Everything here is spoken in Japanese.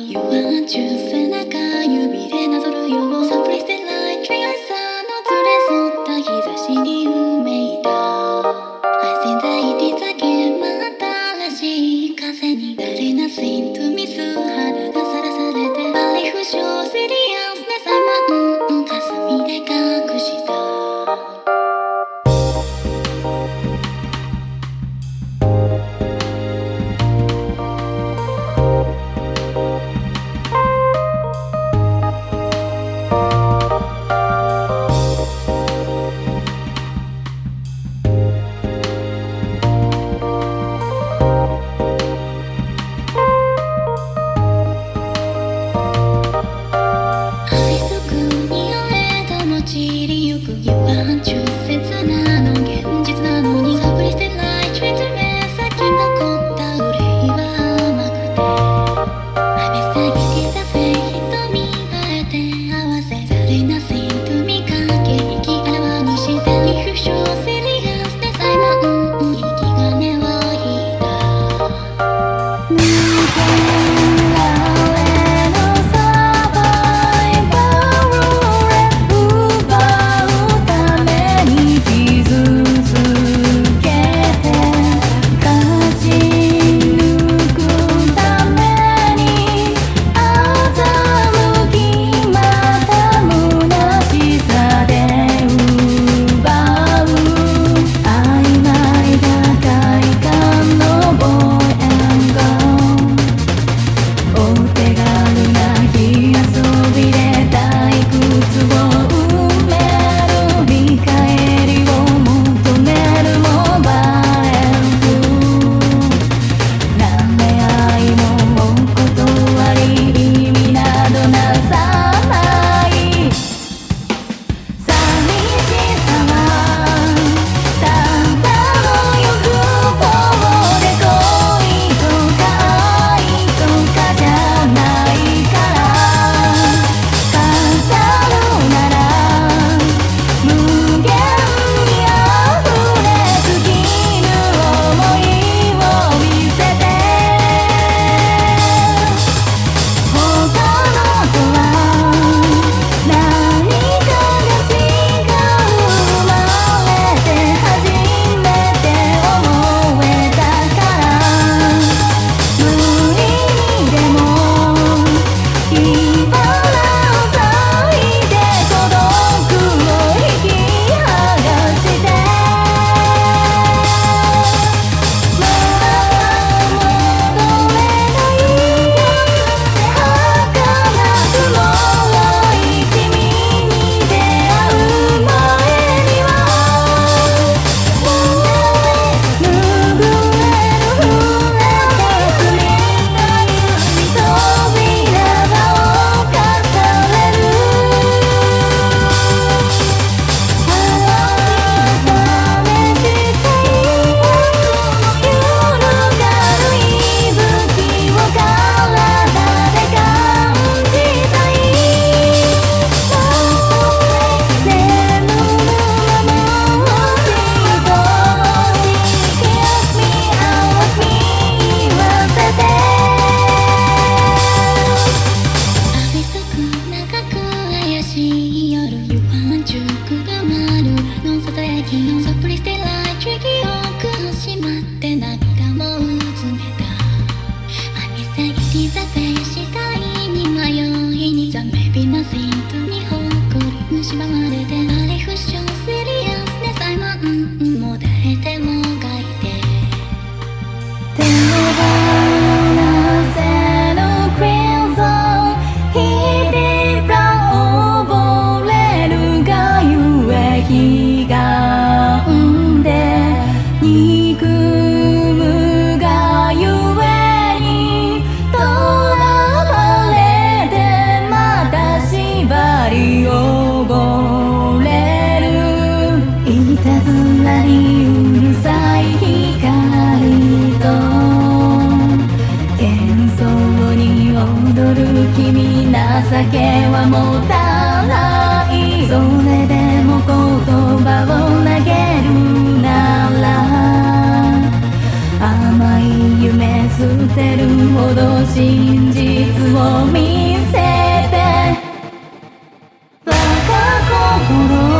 You want to 背中指でなぞるよ So please stay like tree 朝の連れ添った日差しにうめいた I think that it is again また新しい風に There is nothing to miss 肌がさらされてバリ不詳 Serious ねさま霞で隠した散りゆく言わん中切なの現実なのにサブリしてないチュイト目先残った憂いは甘くて I miss the it is a fate 瞳あえて合わせ There is nothing to me 駆け引きあらわにして If you show serious でさえも引き金を引いた抜けられのサバイバル情けは持たない。それでも言葉を投げるなら甘いに夢捨てるほど真実を見せてバカ心